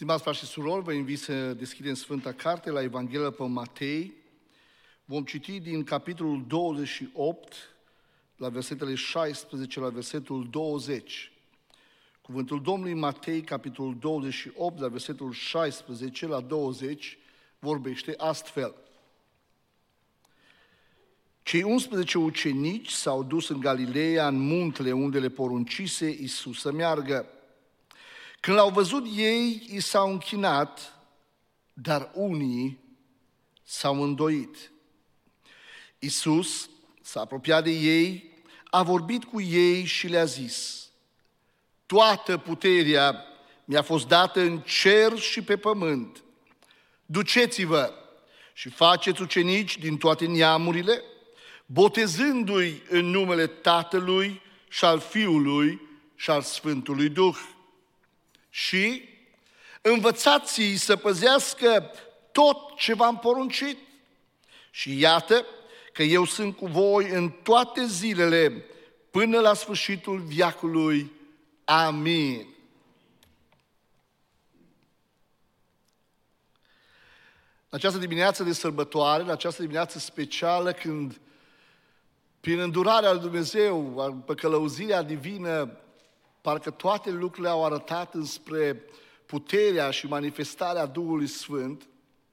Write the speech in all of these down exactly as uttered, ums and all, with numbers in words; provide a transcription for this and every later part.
Stimați frați și surori, vă invit să deschidem Sfânta Carte la Evanghelia pe Matei. Vom citi din capitolul douăzeci și opt, la versetele șaisprezece la versetul douăzeci. Cuvântul Domnului Matei, capitolul douăzeci și opt, la versetul șaisprezece la douăzeci, vorbește astfel. Cei unsprezece ucenici s-au dus în Galileea, în muntele unde le poruncise Iisus să meargă. Când l-au văzut ei, i s-au închinat, dar unii s-au îndoit. Iisus s-a apropiat de ei, a vorbit cu ei și le-a zis: toată puterea mi-a fost dată în cer și pe pământ. Duceți-vă și faceți ucenici din toate neamurile, botezându-i în numele Tatălui și al Fiului și al Sfântului Duh. Și învățați-i să păzească tot ce v-am poruncit. Și iată că eu sunt cu voi în toate zilele până la sfârșitul veacului. Amin. În această dimineață de sărbătoare, în această dimineață specială, când prin îndurarea lui Dumnezeu, pe călăuzirea divină, parcă toate lucrurile au arătat înspre puterea și manifestarea Duhului Sfânt,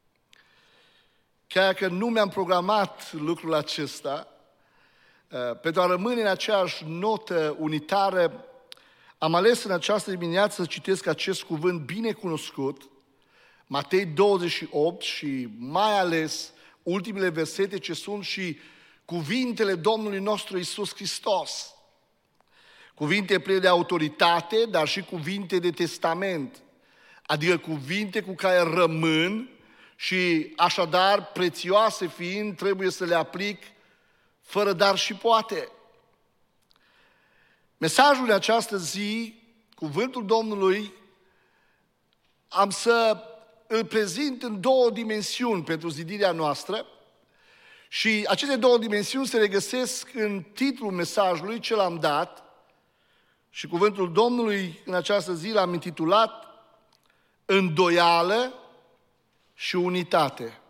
chiar că nu mi-am programat lucrul acesta, pentru a rămâne în aceeași notă unitară, am ales în această dimineață să citesc acest cuvânt bine cunoscut, Matei douăzeci și opt, și mai ales ultimele versete ce sunt și cuvintele Domnului nostru Iisus Hristos. Cuvinte pline de autoritate, dar și cuvinte de testament, adică cuvinte cu care rămân și așadar prețioase fiind, trebuie să le aplic fără dar și poate. Mesajul de această zi, cuvântul Domnului, am să îl prezint în două dimensiuni pentru zidirea noastră și aceste două dimensiuni se regăsesc în titlul mesajului ce l-am dat. Și cuvântul Domnului în această zi l-am intitulat Îndoială și unitate.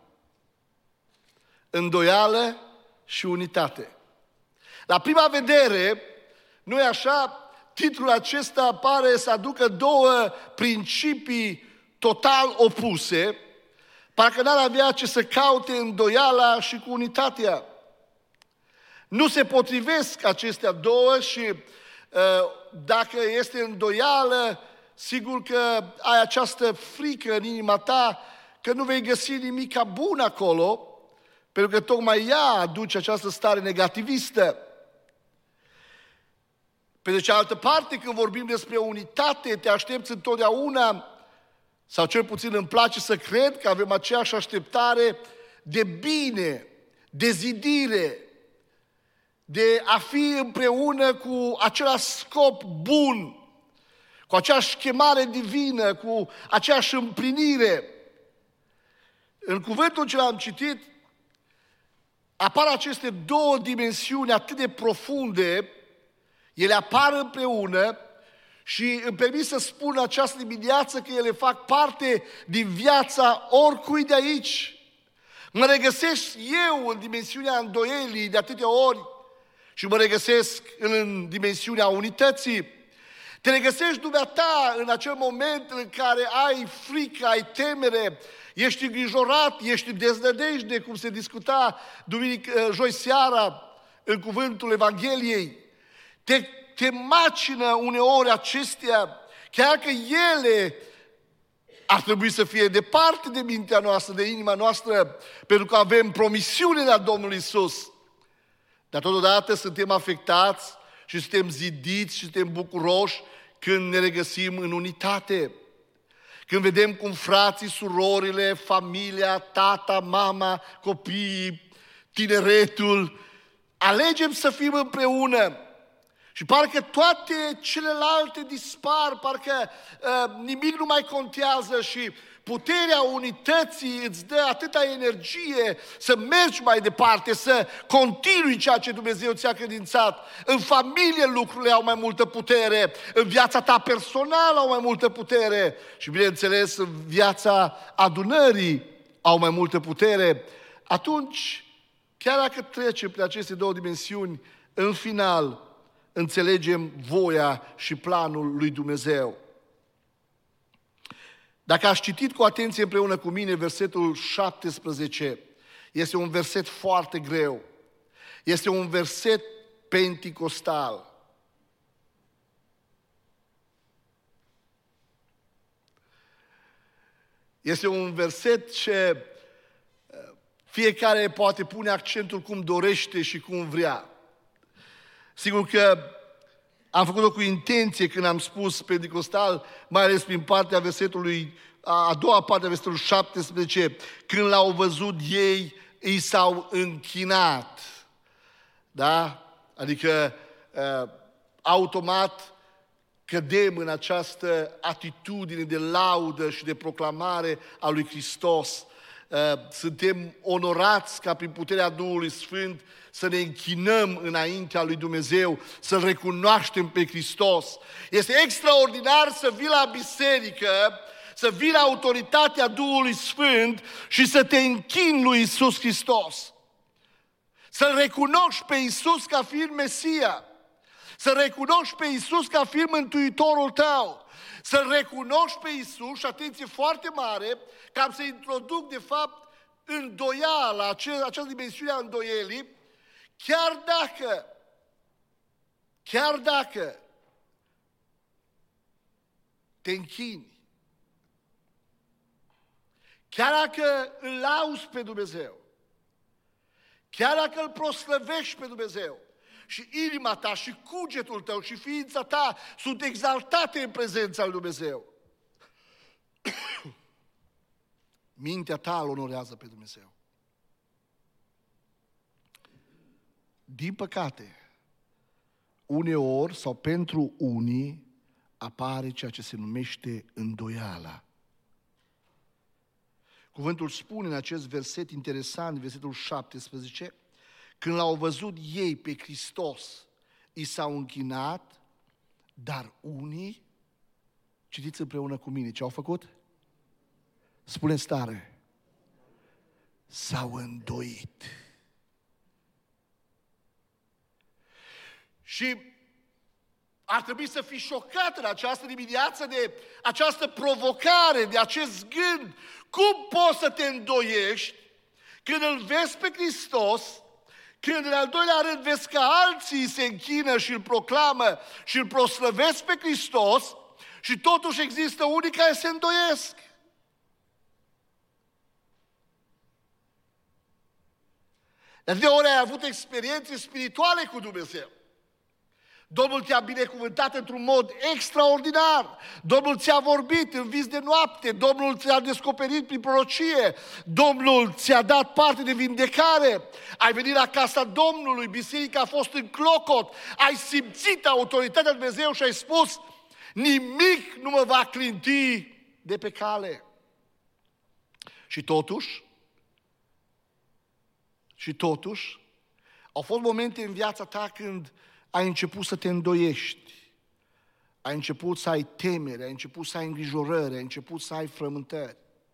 Îndoială și unitate. La prima vedere, nu-i așa, titlul acesta pare să aducă două principii total opuse, parcă n-ar avea ce să caute îndoiala și cu unitatea. Nu se potrivesc acestea două și dacă este îndoială, sigur că ai această frică în inima ta că nu vei găsi nimic bun acolo, pentru că tocmai ea aduce această stare negativistă. Pe de cealaltă parte, când vorbim despre unitate, te aștepți întotdeauna, sau cel puțin îmi place să cred că avem aceeași așteptare de bine, de zidire, de a fi împreună cu același scop bun, cu aceeași chemare divină, cu aceeași împlinire. În cuvântul ce l-am citit, apar aceste două dimensiuni atât de profunde, ele apar împreună și îmi permit să spun această dimineață că ele fac parte din viața oricui de aici. Mă regăsesc eu în dimensiunea îndoielii de atâtea ori, și mă regăsesc în dimensiunea unității. Te regăsești dumneata în acel moment în care ai frică, ai temere, ești îngrijorat, ești în deznădejde, cum se discuta duminică, joi seara în cuvântul Evangheliei. Te, te macină uneori acestea, chiar că ele ar trebui să fie departe de mintea noastră, de inima noastră, pentru că avem promisiune la Domnul Iisus. Dar totodată suntem afectați și suntem zidiți și suntem bucuroși când ne regăsim în unitate. Când vedem cum frații, surorile, familia, tata, mama, copiii, tineretul, alegem să fim împreună Și parcă toate celelalte dispar, parcă uh, nimic nu mai contează și puterea unității îți dă atâta energie să mergi mai departe, să continui ceea ce Dumnezeu ți-a credințat. În familie lucrurile au mai multă putere, în viața ta personală au mai multă putere și, bineînțeles, în viața adunării au mai multă putere. Atunci, chiar dacă trecem prin aceste două dimensiuni, în final înțelegem voia și planul lui Dumnezeu. Dacă ați citit cu atenție împreună cu mine versetul șaptesprezece, este un verset foarte greu. Este un verset penticostal. Este un verset ce fiecare poate pune accentul cum dorește și cum vrea. Sigur că am făcut-o cu intenție când am spus penticostal, mai ales prin partea versetului, a doua parte a versetului șaptesprezece, când l-au văzut ei, i s-au închinat. Da? Adică automat cădem în această atitudine de laudă și de proclamare a lui Hristos. Suntem onorați ca prin puterea Duhului Sfânt să ne închinăm înaintea lui Dumnezeu, să-L recunoaștem pe Hristos. Este extraordinar să vii la biserică, să vii la autoritatea Duhului Sfânt și să te închini lui Iisus Hristos. Să-L recunoști pe Iisus ca fiind Mesia. Să recunoști pe Iisus ca fiind Mântuitorul tău. Să-L recunoști pe Iisus, și atenție foarte mare, că am să introduc de fapt îndoiala, această dimensiune a îndoielii, chiar dacă, chiar dacă te închini, chiar dacă îl lauzi pe Dumnezeu, chiar dacă îl proslăvești pe Dumnezeu, și inima ta, și cugetul tău, și ființa ta sunt exaltate în prezența lui Dumnezeu, mintea ta îl onorează pe Dumnezeu. Din păcate, uneori sau pentru unii apare ceea ce se numește îndoiala. Cuvântul spune în acest verset interesant, versetul șaptesprezece, când l-au văzut ei pe Hristos, i s-au închinat, dar unii, citiți împreună cu mine, ce au făcut? Spuneți tare, s-au îndoit. Și ar trebui să fii șocat în această dimineață de această provocare, de acest gând. Cum poți să te îndoiești când îl vezi pe Hristos, când în al doilea rând vezi că alții se închină și îl proclamă și îl proslăvesc pe Hristos și totuși există unii care se îndoiesc? De atâtea ori ai avut experiențe spirituale cu Dumnezeu. Domnul te-a binecuvântat într-un mod extraordinar. Domnul ți-a vorbit în vis de noapte. Domnul ți-a descoperit prin prorocie. Domnul ți-a dat parte de vindecare. Ai venit la casa Domnului, biserica a fost în clocot. Ai simțit autoritatea lui Dumnezeu și ai spus: nimic nu mă va clinti de pe cale. Și totuși, și totuși, au fost momente în viața ta când ai început să te îndoiești, ai început să ai temere, ai început să ai îngrijorări, ai început să ai frământări.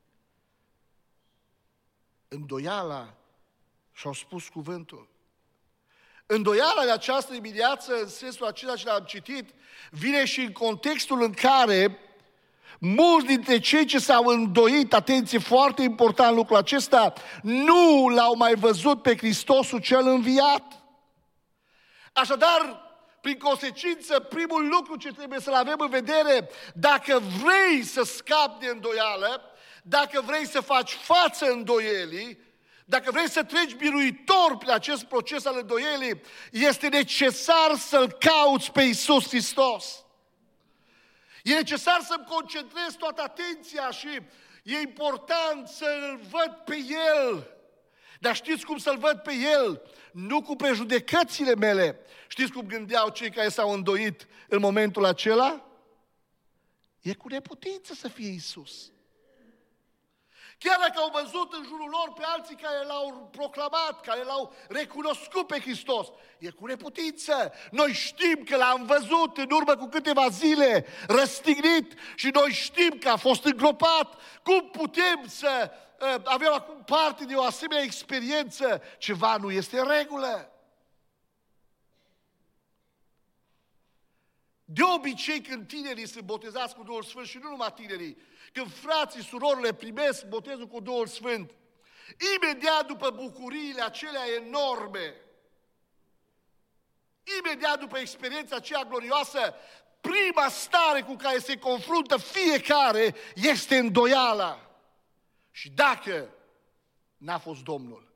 Îndoiala, și-au spus cuvântul. Îndoiala de această dimineață, în sensul acela ce l-am citit, vine și în contextul în care mulți dintre cei ce s-au îndoit, atenție, foarte important lucrul acesta, nu l-au mai văzut pe Hristosul cel înviat. Așadar, prin consecință, primul lucru ce trebuie să-l avem în vedere, dacă vrei să scapi de îndoială, dacă vrei să faci față îndoielii, dacă vrei să treci biruitor prin acest proces al îndoielii, este necesar să-L cauți pe Iisus Hristos. E necesar să-mi concentrez toată atenția și e important să-L văd pe El. Dar știți cum să-L văd pe El? Nu cu prejudecățile mele. Știți cum gândeau cei care s-au îndoit în momentul acela? E cu neputință să fie Iisus. Chiar dacă au văzut în jurul lor pe alții care L-au proclamat, care L-au recunoscut pe Hristos, e cu neputință. Noi știm că L-am văzut în urmă cu câteva zile, răstignit, și noi știm că a fost îngropat. Cum putem să uh, avem acum parte de o asemenea experiență? Ceva nu este în regulă. De obicei, când tinerii sunt botezați cu Duhul Sfânt, și nu numai tinerii, când frații, surorile primesc botezul cu Duhul Sfânt, imediat după bucuriile acelea enorme, imediat după experiența aceea glorioasă, prima stare cu care se confruntă fiecare este îndoiala. Și dacă n-a fost Domnul,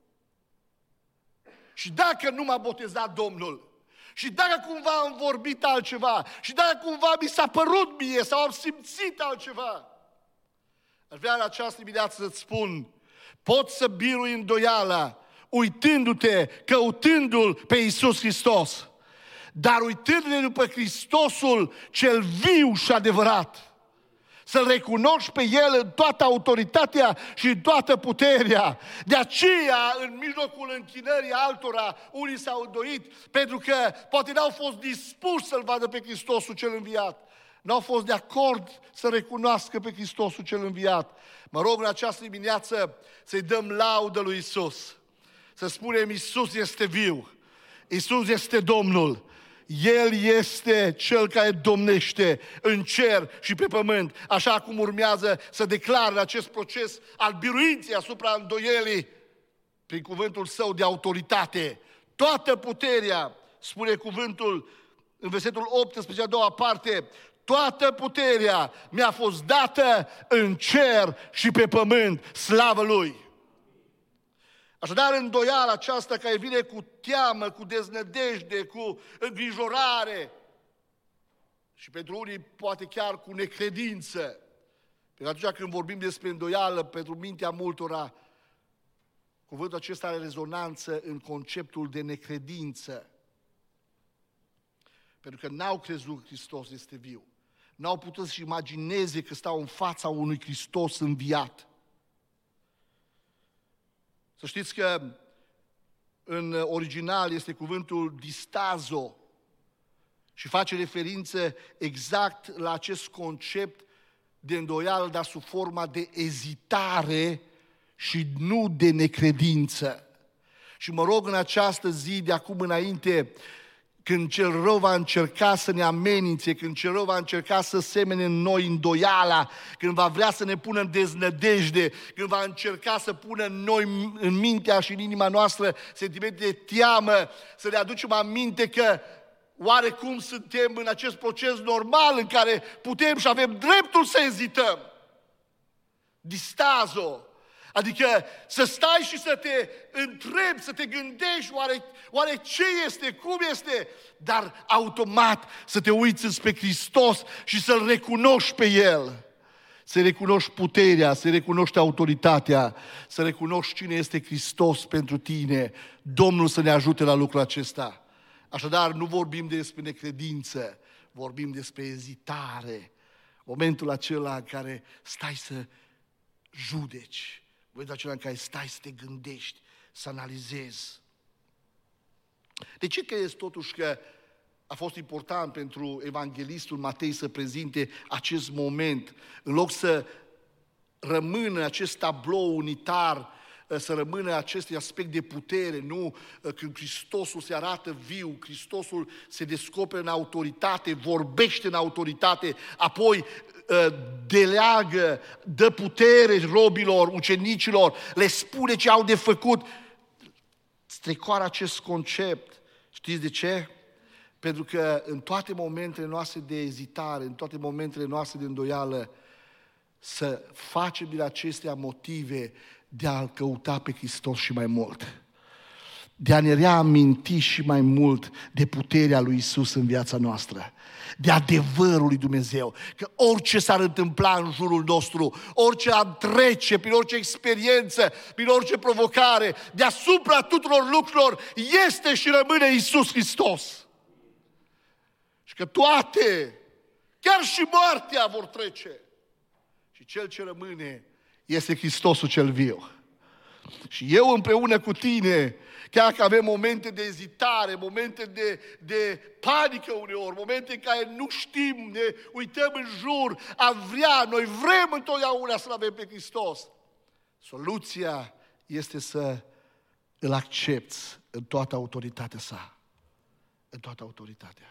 și dacă nu m-a botezat Domnul, și dacă cumva am vorbit altceva, și dacă cumva mi s-a părut mie sau am simțit altceva, aș vrea în această dimineață să-ți spun, poți să birui îndoiala uitându-te, căutându-L pe Iisus Hristos, dar uitându-te după Hristosul cel viu și adevărat, să-L recunoști pe El în toată autoritatea și în toată puterea. De aceea, în mijlocul închinării altora, unii s-au îndoit, pentru că poate n-au fost dispuși să-L vadă pe Hristosul cel înviat. N-au fost de acord să recunoască pe Hristosul cel înviat. Mă rog în această dimineață să-i dăm laudă lui Iisus. Să spunem, Iisus este viu. Iisus este Domnul. El este Cel care domnește în cer și pe pământ, așa cum urmează să declare acest proces al biruinței asupra îndoielii prin cuvântul Său de autoritate. Toată puterea, spune cuvântul în versetul optsprezece, a doua parte, toată puterea mi-a fost dată în cer și pe pământ, slavă Lui. Așadar, îndoiala aceasta care vine cu teamă, cu deznădejde, cu îngrijorare și pentru unii poate chiar cu necredință. Pentru că atunci când vorbim despre îndoială, pentru mintea multora, cuvântul acesta are rezonanță în conceptul de necredință. Pentru că n-au crezut că Hristos este viu. N-au putut să-și imagineze că stau în fața unui Hristos înviat. Să știți că în original este cuvântul distazo și face referință exact la acest concept de îndoială, dar sub forma de ezitare și nu de necredință. Și mă rog în această zi, de acum înainte, când cel rău va încerca să ne amenințe, când cel rău va încerca să semene în noi îndoiala, când va vrea să ne pună în deznădejde, când va încerca să pună în noi, în mintea și în inima noastră, sentimente de teamă, să ne aducem aminte că oarecum suntem în acest proces normal în care putem și avem dreptul să ezităm. Distazo. Adică să stai și să te întrebi, să te gândești oare, oare ce este, cum este, dar automat să te uiți înspre Hristos și să-L recunoști pe El. Să recunoști puterea, să recunoști autoritatea, să recunoști cine este Hristos pentru tine. Domnul să ne ajute la lucrul acesta. Așadar, nu vorbim despre necredință, vorbim despre ezitare. Momentul acela în care stai să judeci. Momentul acela în care stai să te gândești, să analizezi. De ce crezi totuși că a fost important pentru evanghelistul Matei să prezinte acest moment, în loc să rămână acest tablou unitar, să rămână acest aspect de putere, nu? Când Hristosul se arată viu, Hristosul se descoperă în autoritate, vorbește în autoritate, apoi deleagă, dă putere robilor, ucenicilor, le spune ce au de făcut. Strecoară acest concept. Știți de ce? Pentru că în toate momentele noastre de ezitare, în toate momentele noastre de îndoială, să facem din acestea motive de a-L căuta pe Hristos și mai mult. de a ne reaminti și mai mult de puterea lui Isus în viața noastră, de adevărul lui Dumnezeu, că orice s-ar întâmpla în jurul nostru, orice am trece, prin orice experiență, prin orice provocare, deasupra tuturor lucrurilor este și rămâne Isus Hristos. Și că toate, chiar și moartea vor trece. Și cel ce rămâne este Hristosul cel viu. Și eu împreună cu tine, chiar că avem momente de ezitare, momente de, de panică uneori, momente în care nu știm, ne uităm în jur, am vrea, noi vrem întotdeauna să-L avem pe Hristos. Soluția este să îl accepti în toată autoritatea sa. În toată autoritatea.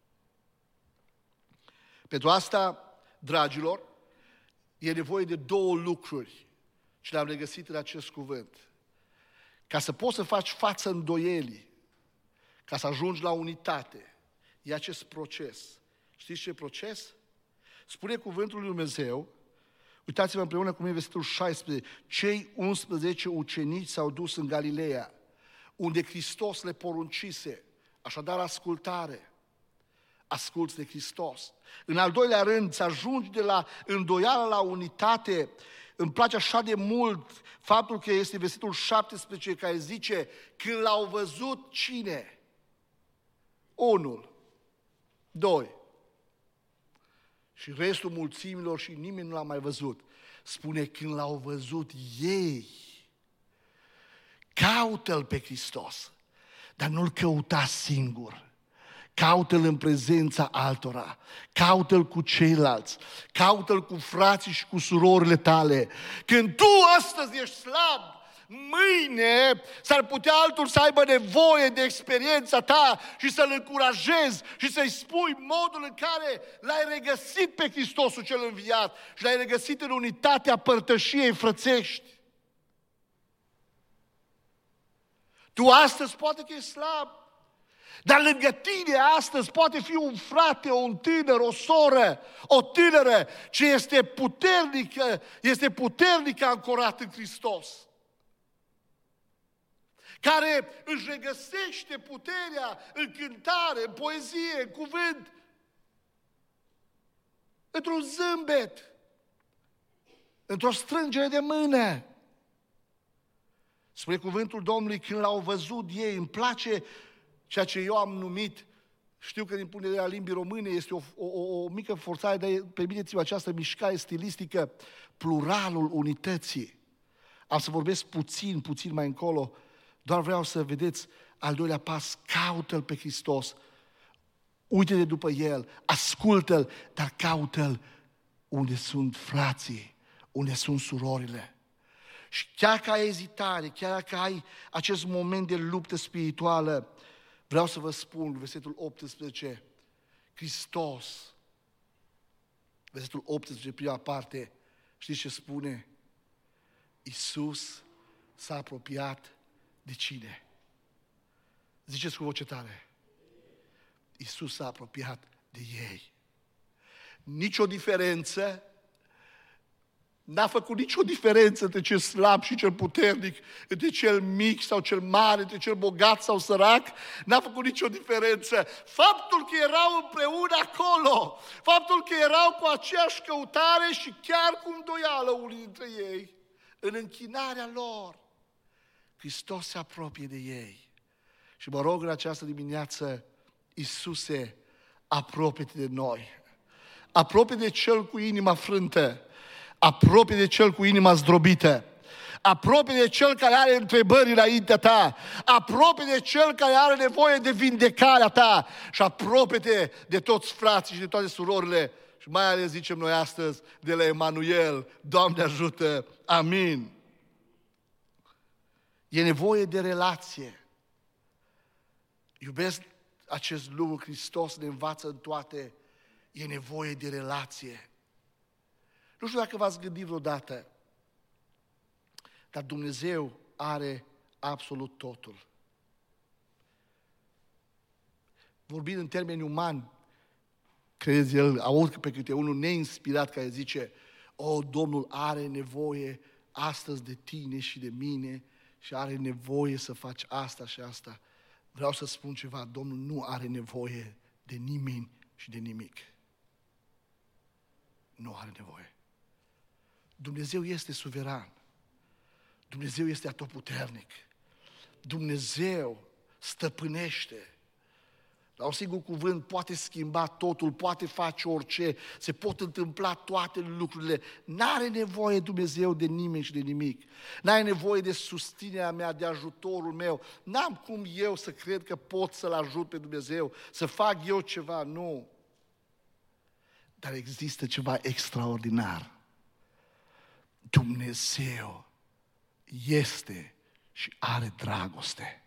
Pentru asta, dragilor, e nevoie de două lucruri și le-am regăsit în acest cuvânt. Ca să poți să faci față îndoielii, ca să ajungi la unitate, e acest proces. Știți ce proces? Spune cuvântul lui Dumnezeu, uitați-vă împreună cu mine versetul șaisprezece, cei unsprezece ucenici s-au dus în Galileea, unde Hristos le poruncise, așadar ascultare. Asculți de Hristos. În al doilea rând, să ajungi de la îndoială la unitate. Îmi place așa de mult faptul că este versetul șaptesprezece care zice, când l-au văzut cine? Unul, doi. Și restul mulțimilor și nimeni nu l-a mai văzut. Spune, când l-au văzut ei, caută-L pe Hristos, dar nu-L căuta singur. Caută-L în prezența altora, caută-L cu ceilalți, caută-L cu frații și cu surorile tale. Când tu astăzi ești slab, mâine s-ar putea altul să aibă nevoie de experiența ta și să-L încurajezi și să-i spui modul în care l-ai regăsit pe Hristosul cel înviat și l-ai regăsit în unitatea părtășiei frățești. Tu astăzi poate că ești slab, dar lângă tine astăzi poate fi un frate, un tânăr, o soră, o tânără ce este puternică, este puternică ancorat în Hristos, care își regăsește puterea în cântare, în poezie, în cuvânt, într-un zâmbet, într-o strângere de mână. Spre cuvântul Domnului, când l-au văzut ei, îmi place ceea ce eu am numit, știu că din punct de vedere al limbii române este o, o, o mică forțare, dar permiteți-vă această mișcare stilistică, pluralul unității. Am să vorbesc puțin, puțin mai încolo, doar vreau să vedeți al doilea pas, caută-L pe Hristos, uite-te după El, ascultă-L, dar caută-L unde sunt frații, unde sunt surorile. Și chiar că ai ezitare, chiar că ai acest moment de luptă spirituală, vreau să vă spun, versetul optsprezece, Hristos, versetul optsprezece, prima parte, știți ce spune? Iisus s-a apropiat de cine? Ziceți cu voce tare. Iisus s-a apropiat de ei. Nicio diferență, n-a făcut nicio diferență între cel slab și cel puternic, între cel mic sau cel mare, între cel bogat sau sărac, n-a făcut nicio diferență. Faptul că erau împreună acolo, faptul că erau cu aceeași căutare și chiar cu îndoială unii dintre ei, în închinarea lor, Hristos se apropie de ei. Și mă rog în această dimineață, Iisuse, apropie-te de noi. Apropie de cel cu inima frântă. Apropie de cel cu inima zdrobită. Apropie de cel care are întrebări înaintea ta. Apropie de cel care are nevoie de vindecarea ta. Și apropie-te de toți frații și de toate surorile. Și mai ales zicem noi astăzi de la Emanuel. Doamne ajută! Amin! E nevoie de relație. Iubesc acest lucru, Hristos ne învață în toate. E nevoie de relație. Nu știu dacă v-ați gândit vreodată, dar Dumnezeu are absolut totul. Vorbind în termeni umani, crezi el, aud pe câte unul neinspirat care zice, o, Domnul are nevoie astăzi de tine și de mine și are nevoie să faci asta și asta. Vreau să spun ceva, Domnul nu are nevoie de nimeni și de nimic. Nu are nevoie. Dumnezeu este suveran. Dumnezeu este atotputernic. Dumnezeu stăpânește. La un singur cuvânt poate schimba totul, poate face orice, se pot întâmpla toate lucrurile. N-are nevoie Dumnezeu de nimeni și de nimic. N-ai nevoie de susținerea mea, de ajutorul meu. N-am cum eu să cred că pot să-L ajut pe Dumnezeu, să fac eu ceva, nu. Dar există ceva extraordinar. Dumnezeu este și are dragoste.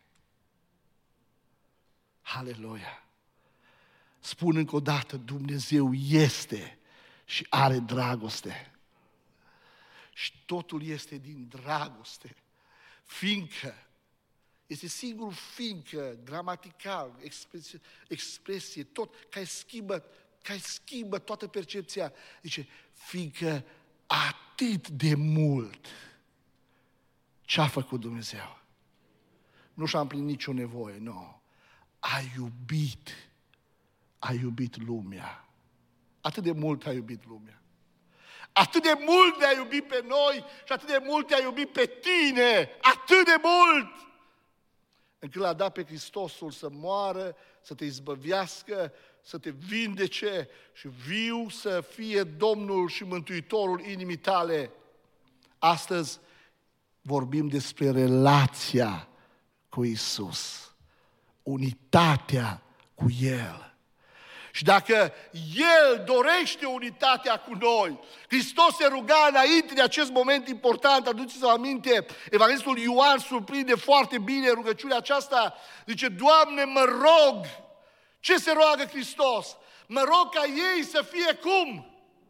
Haleluia! Spun încă o dată, Dumnezeu este și are dragoste. Și totul este din dragoste. Fiindcă, este singurul fiindcă, gramatical, expresie, expresie tot, care schimbă, care schimbă toată percepția. Zice, fiindcă atât de mult ce-a făcut Dumnezeu. Nu și-a împlinit nicio nevoie, nu. A iubit, a iubit lumea. Atât de mult a iubit lumea. Atât de mult ne-a iubit pe noi și atât de mult te-a iubit pe tine. Atât de mult! Încât l-a dat pe Hristosul să moară, să te izbăvească, să te vindece și viu să fie Domnul și Mântuitorul inimii tale. Astăzi vorbim despre relația cu Iisus. Unitatea cu El. Și dacă El dorește unitatea cu noi, Hristos se ruga înainte de acest moment important, aduceți-vă aminte, Evanghelistul Ioan surprinde foarte bine rugăciunea aceasta, zice, Doamne, mă rog, ce se roagă Hristos? Mă rog ca ei să fie cum?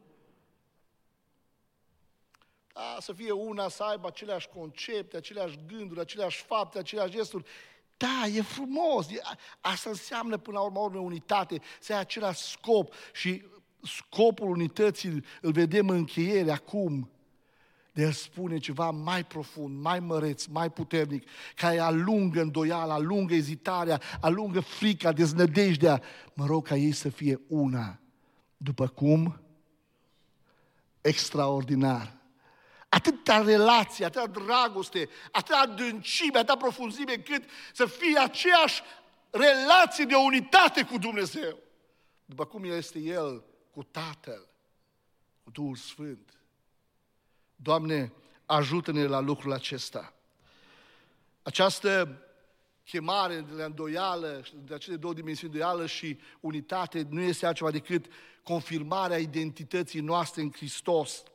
Da, să fie una, să aibă aceleași concepte, aceleași gânduri, aceleași fapte, aceleași gesturi. Da, e frumos. Asta înseamnă până la urmă unitate, să ai același scop și scopul unității îl vedem în încheiere acum. De El spune ceva mai profund, mai măreț, mai puternic, care alungă îndoiala, alungă ezitarea, alungă frica, deznădejdea. Mă rog ca ei să fie una. După cum? Extraordinar. Atâta relație, atâta dragoste, atâta adâncime, atâta profunzime, încât să fie aceeași relație de unitate cu Dumnezeu. După cum este El cu Tatăl, cu Duhul Sfânt. Doamne, ajută-ne la lucrul acesta. Această chemare de la îndoială, de acele două dimensiuni, îndoială și unitate, nu este altceva decât confirmarea identității noastre în Hristos.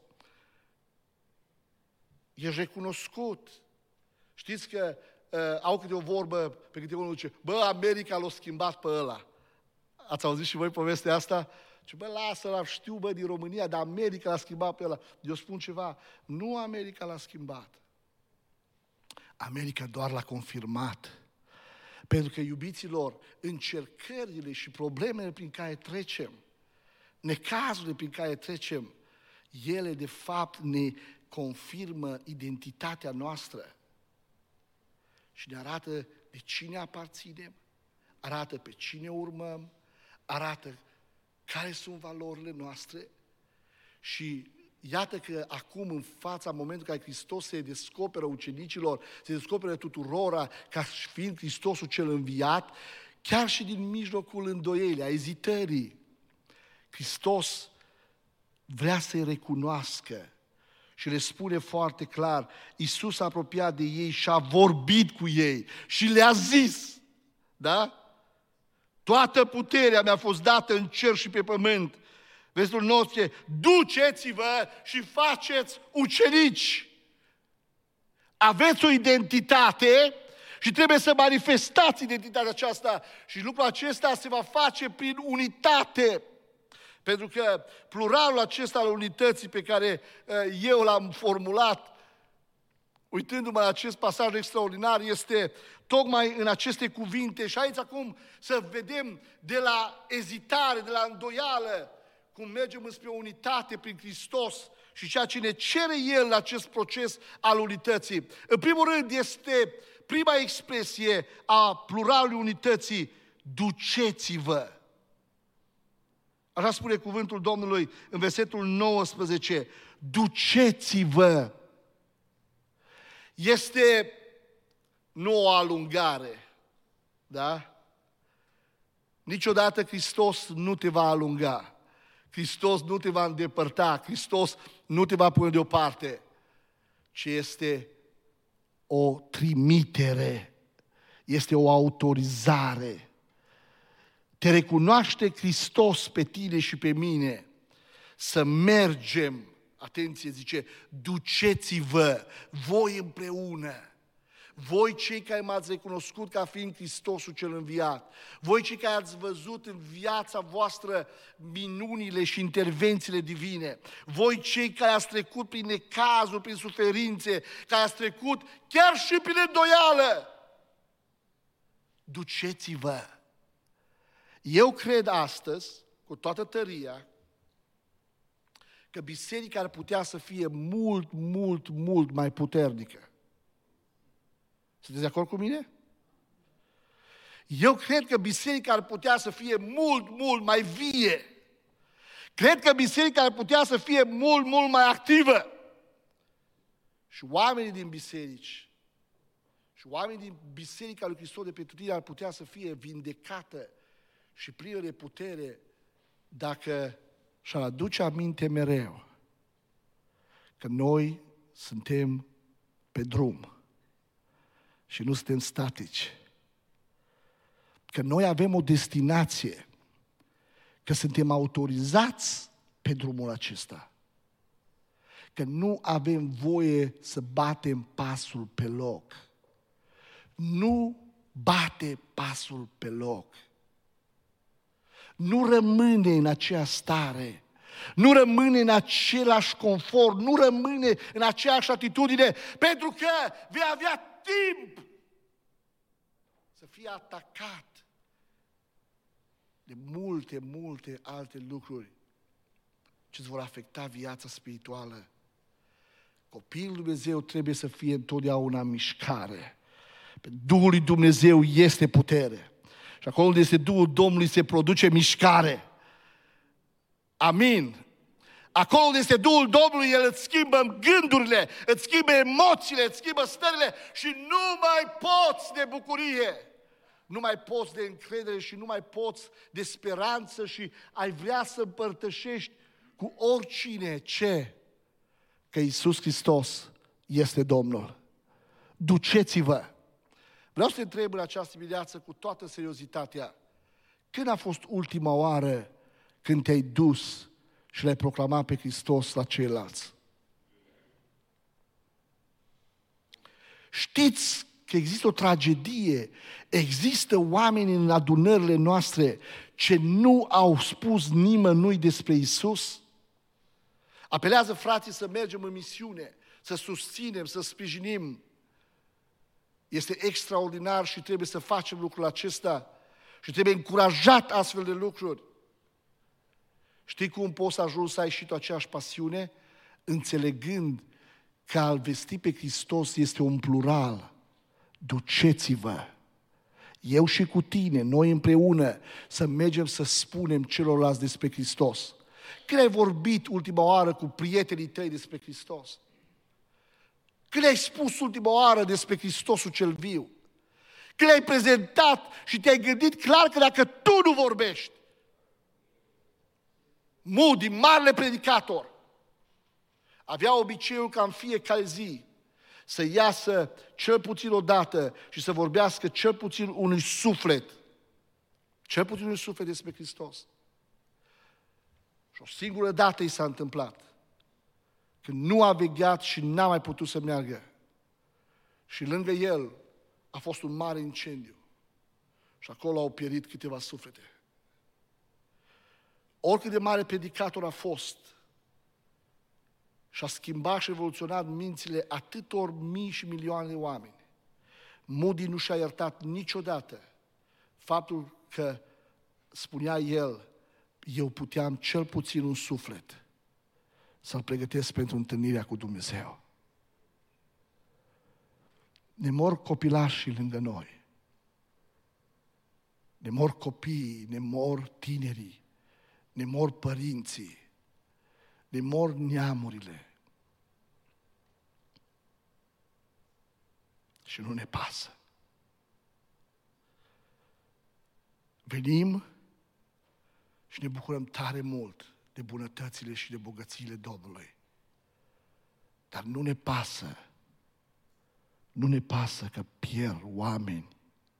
Ești recunoscut. Știți că uh, au câte o vorbă pe câte unul zice, bă, America l-a schimbat pe ăla. Ați auzit și voi povestea asta? Și bă, lasă-l, știu, bă, din România, dar America l-a schimbat pe ăla. Eu spun ceva, nu America l-a schimbat. America doar l-a confirmat. Pentru că, iubiților, încercările și problemele prin care trecem, necazurile prin care trecem, ele, de fapt, ne confirmă identitatea noastră și ne arată de cine aparținem, arată pe cine urmăm, arată care sunt valorile noastre și iată că acum în fața, în momentul în care Hristos se descoperă ucenicilor, se descoperă tuturora ca fiind Hristosul cel înviat, chiar și din mijlocul îndoielii, a ezitării, Hristos vrea să-i recunoască și le spune foarte clar, Iisus s-a apropiat de ei și a vorbit cu ei și le-a zis, da? Toată puterea mi-a fost dată în cer și pe pământ. Versetul nostru, duceți-vă și faceți ucenici. Aveți o identitate și trebuie să manifestați identitatea aceasta și lucrul acesta se va face prin unitate. Pentru că pluralul acesta al unității pe care eu l-am formulat, uitându-mă la acest pasaj extraordinar, este tocmai în aceste cuvinte. Și aici acum să vedem de la ezitare, de la îndoială, cum mergem înspre unitate prin Hristos și ceea ce ne cere El în acest proces al unității. În primul rând este prima expresie a pluralului unității, duceți-vă. Așa spune cuvântul Domnului în versetul nouăsprezece, duceți-vă. Este nu o alungare, da? Niciodată Hristos nu te va alunga. Hristos nu te va îndepărta. Hristos nu te va pune deoparte. Ci este o trimitere. Este o autorizare. Te recunoaște Hristos pe tine și pe mine să mergem. Atenție, zice, duceți-vă voi împreună. Voi cei care m-ați recunoscut ca fiind Hristosul cel înviat, voi cei care ați văzut în viața voastră minunile și intervențiile divine, voi cei care ați trecut prin necazuri, prin suferințe, care ați trecut chiar și prin îndoială, duceți-vă. Eu cred astăzi, cu toată tăria, că biserica ar putea să fie mult, mult, mult mai puternică. Sunteți de acord cu mine? Eu cred că biserica ar putea să fie mult, mult mai vie. Cred că biserica ar putea să fie mult, mult mai activă. Și oamenii din biserici, și oamenii din Biserica lui Hristos de Petrutie ar putea să fie vindecată și plină de putere dacă și-ar aduce aminte mereu că noi suntem pe drum și nu suntem statici. Că noi avem o destinație, că suntem autorizați pe drumul acesta, că nu avem voie să batem pasul pe loc. Nu bate pasul pe loc. Nu rămâne în aceea stare, nu rămâne în același confort, nu rămâne în aceeași atitudine, pentru că vei avea timp să fie atacat de multe, multe alte lucruri ce îți vor afecta viața spirituală. Copilul lui Dumnezeu trebuie să fie întotdeauna în mișcare. Pe Duhul lui Dumnezeu este putere. Și acolo unde este Duhul Domnului se produce mișcare. Amin. Acolo unde este Duhul Domnului, El îți schimbă gândurile, îți schimbă emoțiile, îți schimbă stările și nu mai poți de bucurie. Nu mai poți de încredere și nu mai poți de speranță și ai vrea să împărtășești cu oricine ce? Că Iisus Hristos este Domnul. Duceți-vă! Vreau să te întreb în această dimineață cu toată seriozitatea, când a fost ultima oară când te-ai dus și l-ai proclamat pe Hristos la ceilalți? Știți că există o tragedie, există oameni în adunările noastre ce nu au spus nimănui despre Iisus? Apelează frații să mergem în misiune, să susținem, să sprijinim. Este extraordinar și trebuie să facem lucrul acesta și trebuie încurajat astfel de lucruri. Știi cum poți să ajungi să ai și tu aceeași pasiune? Înțelegând că a-L vesti pe Hristos este un plural. Duceți-vă! Eu și cu tine, noi împreună, să mergem să spunem celorlalți despre Hristos. Când ai vorbit ultima oară cu prietenii tăi despre Hristos? Când ai spus ultima oară despre Hristosul cel viu? Când ai prezentat și te-ai gândit clar că dacă tu nu vorbești, Moody, marele predicator, avea obiceiul ca în fiecare zi să iasă cel puțin o dată și să vorbească cel puțin unui suflet, cel puțin unui suflet despre Hristos. Și o singură dată i s-a întâmplat, când nu a vegheat și n-a mai putut să meargă. Și lângă el a fost un mare incendiu. Și acolo au pierit câteva suflete. Oricât de mare predicator a fost, și a schimbat și evoluționat mințile atâtor mii și milioane de oameni, Moody nu și-a iertat niciodată faptul că, spunea el, eu puteam cel puțin un suflet să-l pregătesc pentru întâlnirea cu Dumnezeu. Ne mor copilașii lângă noi. Ne mor copiii, ne mor tinerii, ne mor părinții, ne mor neamurile. Și nu ne pasă. Venim și ne bucurăm tare mult de bunătățile și de bogățiile Domnului. Dar nu ne pasă, nu ne pasă că pierd oameni.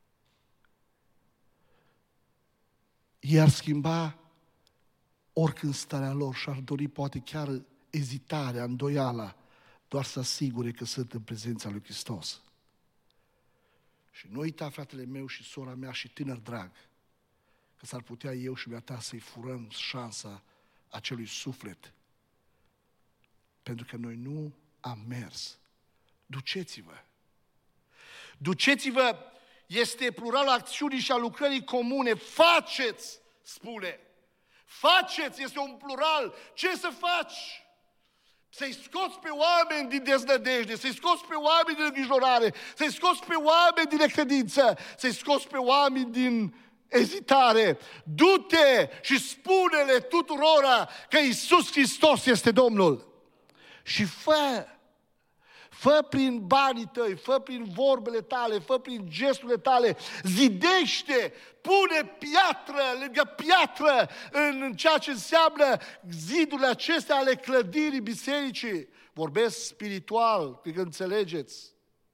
Ei ar schimba oricând starea lor și ar dori poate chiar ezitarea, îndoiala, doar să asigure că sunt în prezența lui Hristos. Și nu uita, fratele meu și sora mea și tânăr drag, că s-ar putea eu și mea ta să-i furăm șansa acelui suflet. Pentru că noi nu am mers. Duceți-vă. Duceți-vă este pluralul acțiunii și a lucrării comune. Faceți, spune. Faceți, este un plural. Ce să faci? Să-i scoți pe oameni din deznădejde, să-i scoți pe oameni din îngrijorare, să-i scoți pe oameni din necredință, să-i scoți pe oameni din ezitare. Du-te și spune-le tuturora că Iisus Hristos este Domnul. Și fă, fă prin banii tăi, fă prin vorbele tale, fă prin gesturile tale, zidește, pune piatră lângă piatră în ceea ce înseamnă zidurile acestea ale clădirii bisericii. Vorbesc spiritual, cred că înțelegeți.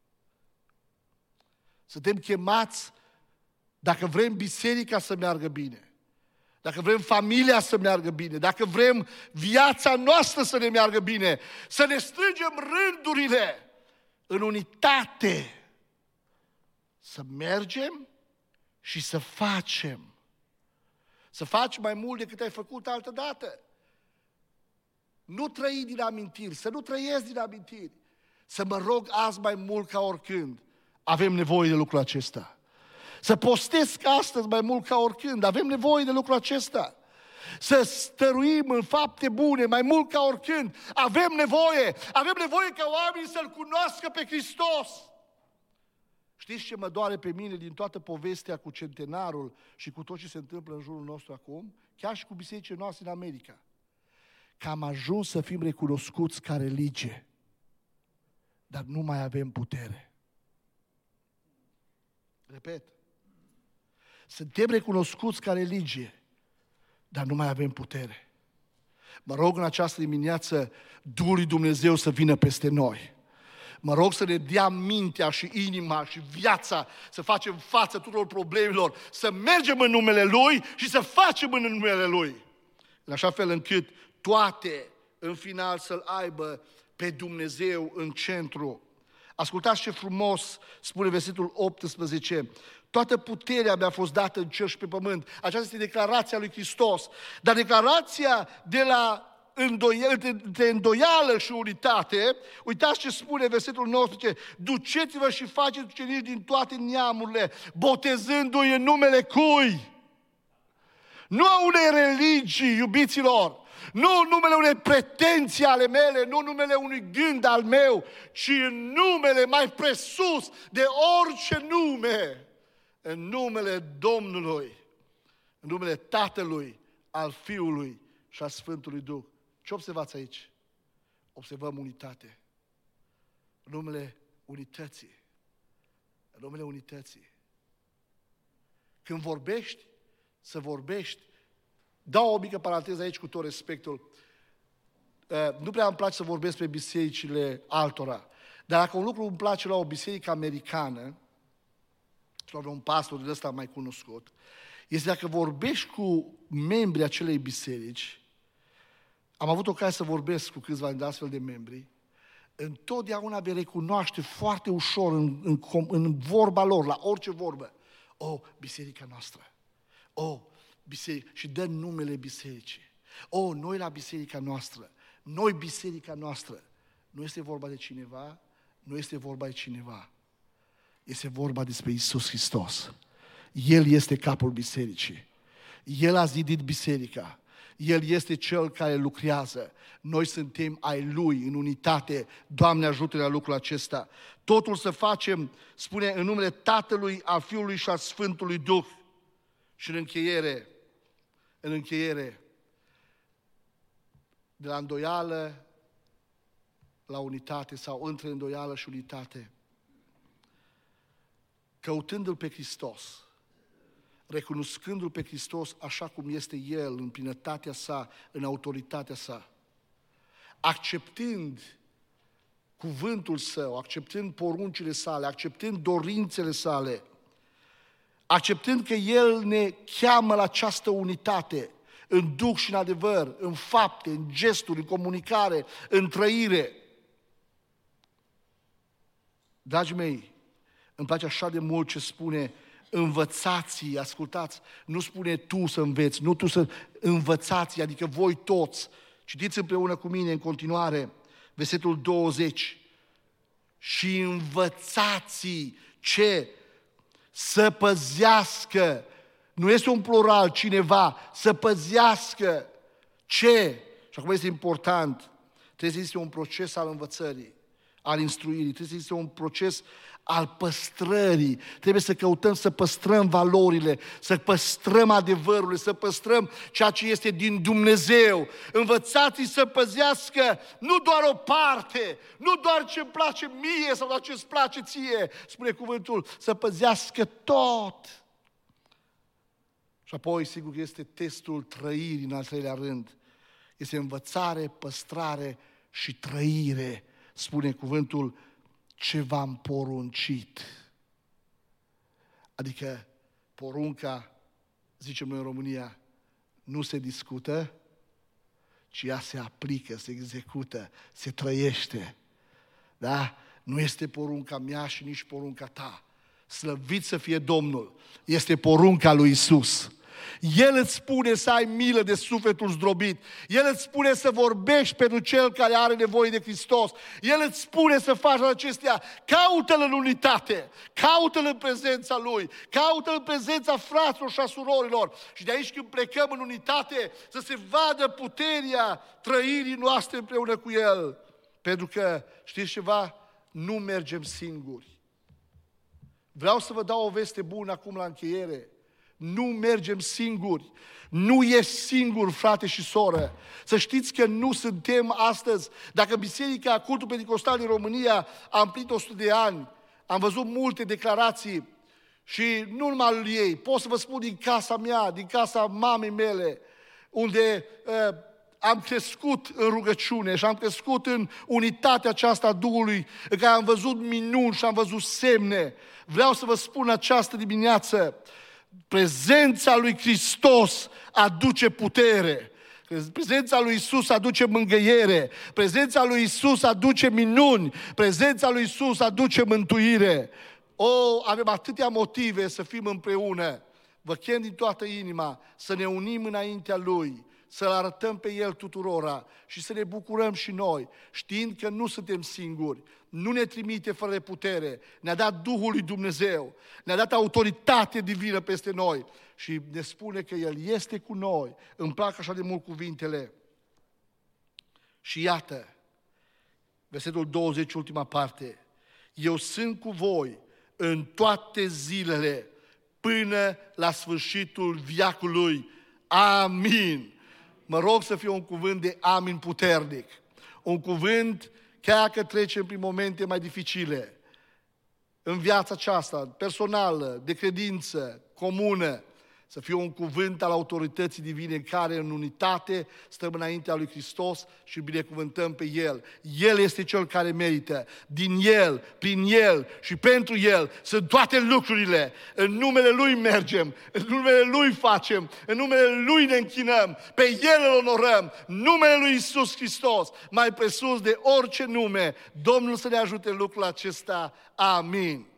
Suntem chemați, dacă vrem biserica să meargă bine, dacă vrem familia să meargă bine, dacă vrem viața noastră să ne meargă bine, să ne strângem rândurile în unitate, să mergem și să facem. Să faci mai mult decât ai făcut altă dată. Nu trăi din amintiri, să nu trăiesc din amintiri. Să mă rog azi mai mult ca oricând. Avem nevoie de lucrul acesta. Să postesc astăzi mai mult ca oricând. Avem nevoie de lucrul acesta. Să stăruim în fapte bune mai mult ca oricând. Avem nevoie. Avem nevoie ca oamenii să-L cunoască pe Hristos. Știți ce mă doare pe mine din toată povestea cu centenarul și cu tot ce se întâmplă în jurul nostru acum? Chiar și cu bisericile noastre în America. Că am ajuns să fim recunoscuți ca religie. Dar nu mai avem putere. Repet. Suntem recunoscuți ca religie, dar nu mai avem putere. Mă rog în această dimineață Duhul lui Dumnezeu să vină peste noi. Mă rog să ne dea mintea și inima și viața, să facem față tuturor problemelor, să mergem în numele Lui și să facem în numele Lui. În așa fel încât toate, în final, să-L aibă pe Dumnezeu în centru. Ascultați ce frumos spune versetul optsprezece. Toată puterea mi-a fost dată în cer și pe pământ. Aceasta este declarația lui Hristos. Dar declarația de la îndoială, de îndoială și unitate, uitați ce spune versetul nouăsprezece. Duceți-vă și faceți ucenici din toate neamurile, botezându-i în numele cui? Nu a unei religii, iubiților, nu în numele unei pretenții ale mele, nu în numele unui gând al meu, ci în numele mai presus de orice nume, în numele Domnului, în numele Tatălui, al Fiului și al Sfântului Duh. Ce observați aici? Observăm unitate. În numele unității. În numele unității. Când vorbești, să vorbești. Dau o mică paranteză aici cu tot respectul. Nu prea îmi place să vorbesc pe bisericile altora. Dar dacă un lucru îmi place la o biserică americană, sau la un pastor din ăsta mai cunoscut, este dacă vorbești cu membrii acelei biserici, am avut ocazia să vorbesc cu câțiva de astfel de membri, întotdeauna vei recunoaște foarte ușor în, în, în vorba lor, la orice vorbă, o, biserica noastră, o, biserică, și dă numele bisericii. O, noi la biserica noastră, noi biserica noastră. Nu este vorba de cineva, nu este vorba de cineva. Este vorba despre Iisus Hristos. El este capul bisericii. El a zidit biserica. El este Cel care lucrează. Noi suntem ai Lui în unitate. Doamne, ajută-ne la lucrul acesta. Totul să facem, spune, în numele Tatălui, al Fiului și al Sfântului Duh. Și în încheiere, în încheiere, de la îndoială la unitate sau între îndoială și unitate, căutându-L pe Hristos, recunoscându-L pe Hristos așa cum este El, în plinătatea sa, în autoritatea sa, acceptând cuvântul Său, acceptând poruncile sale, acceptând dorințele sale, acceptând că El ne cheamă la această unitate, în duh și în adevăr, în fapte, în gesturi, în comunicare, în trăire. Dragii mei, îmi place așa de mult ce spune: învățați, ascultați, nu spune tu să înveți, nu tu să învățați, adică voi toți. Citiți împreună cu mine în continuare versetul douăzeci. Și învățați ce? Să păzească. Nu este un plural, cineva, să păzească ce? Și acum este important, trebuie să existe un proces al învățării, al instruirii, trebuie să existe un proces al păstrării. Trebuie să căutăm să păstrăm valorile, să păstrăm adevărurile, să păstrăm ceea ce este din Dumnezeu. Învățați să păzească nu doar o parte, nu doar ce îmi place mie sau doar ce îți place ție, spune cuvântul, să păzească tot. Și apoi, sigur că este testul trăirii în al treilea rând. Este învățare, păstrare și trăire, spune cuvântul, ce v-am poruncit. Adică porunca, zicem noi în România, nu se discută, ci ea se aplică, se execută, se trăiește. Da? Nu este porunca mea și nici porunca ta. Slăvit să fie Domnul. Este porunca lui Iisus. El îți spune să ai milă de sufletul zdrobit. El îți spune să vorbești pentru cel care are nevoie de Hristos. El îți spune să faci acestea. Caută-L în unitate. Caută-L în prezența Lui. Caută-L în prezența fraților și a surorilor. Și de aici când plecăm în unitate, să se vadă puterea trăirii noastre împreună cu El. Pentru că, știți ceva? Nu mergem singuri. Vreau să vă dau o veste bună acum la încheiere. Nu mergem singuri. Nu ești singur, frate și soră. Să știți că nu suntem astăzi. Dacă Biserica, Cultul Pentecostal din România a împlinit o sută de ani, am văzut multe declarații și nu numai lui ei. Pot să vă spun din casa mea, din casa mamei mele, unde uh, am crescut în rugăciune și am crescut în unitatea aceasta a Duhului, în care am văzut minuni și am văzut semne. Vreau să vă spun această dimineață, prezența lui Hristos aduce putere. Prezența lui Isus aduce mângâiere. Prezența lui Isus aduce minuni. Prezența lui Isus aduce mântuire. O, avem atâtea motive să fim împreună. Vă chem din toată inima să ne unim înaintea Lui, să-L arătăm pe El tuturora și să ne bucurăm și noi, știind că nu suntem singuri. Nu ne trimite fără de putere. Ne-a dat Duhul lui Dumnezeu. Ne-a dat autoritate divină peste noi. Și ne spune că El este cu noi. Îmi plac așa de mult cuvintele. Și iată, versetul douăzeci, ultima parte. Eu sunt cu voi în toate zilele până la sfârșitul veacului. Amin. Mă rog să fie un cuvânt de amin puternic. Un cuvânt chiar că trecem prin momente mai dificile în viața aceasta, personală, de credință, comună, să fie un cuvânt al autorității divine în care în unitate stăm înaintea lui Hristos și îl binecuvântăm pe El. El este Cel care merită. Din El, prin El și pentru El sunt toate lucrurile. În numele Lui mergem, în numele Lui facem, în numele Lui ne închinăm, pe El îl onorăm. Numele Lui Iisus Hristos, mai presus de orice nume. Domnul să ne ajute în lucrul acesta. Amin.